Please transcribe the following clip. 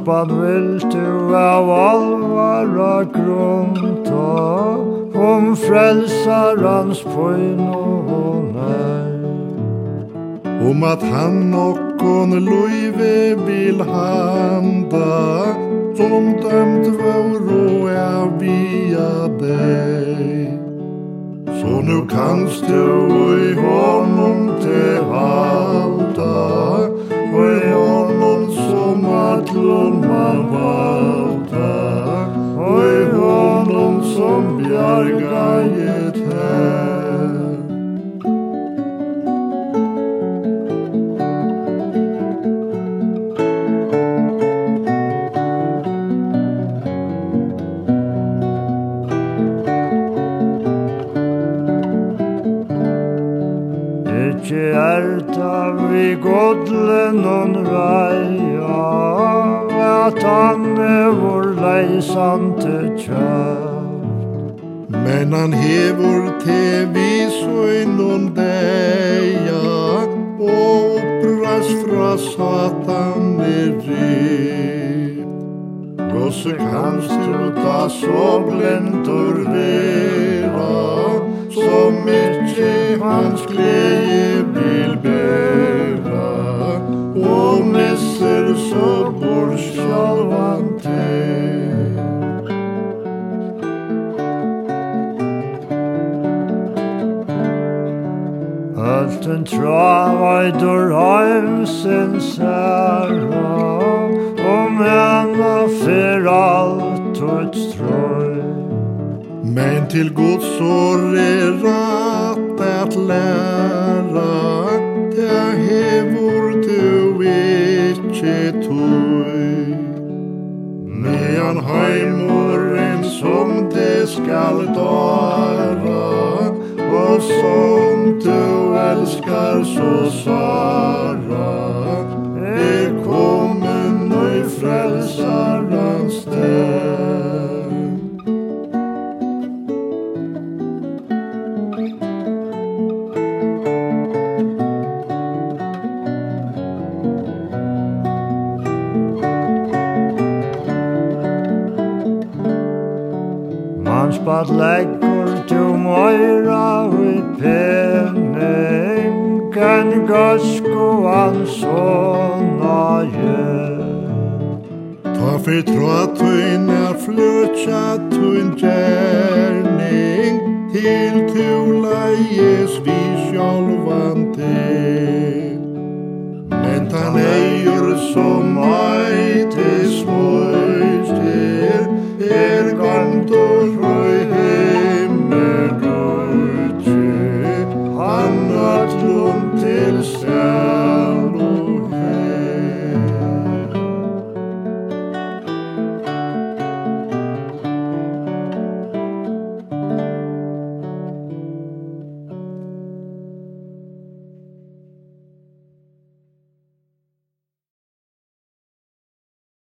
Skåpan vill du av allvara grunta frälsarans pøyn og nei. At han okkon løyve vil handa som dømt vår og via deg. Så nu kanst du i honom til halda og i honom som atlon man valda og i honom som bjargaet her. Ikke vi godlen og reia at han vår leisante kjøft. Men han hever til vi søgnon deia og oppras fra Satan rip. Gosse kanst du ta så blindur vera som ikke hans glede vil bæra og messer så bor sjalvan til. Ölten travaidur heimsins herra menna fyr alt ut strøy. Men til Guds år rætt at læra det hevur du ikkje tøy. Medan heimuren som det skal dara og som du elskar så sara kommen og frelsarans sted. Mansbad leggur du møyra i penning en gøsku ansåna Ta för trådtun flutja tun gärning till tu lejes vi sjálvante. Men tan eier som mæti svøyster gantor røy himmel røytje han atlum til sted.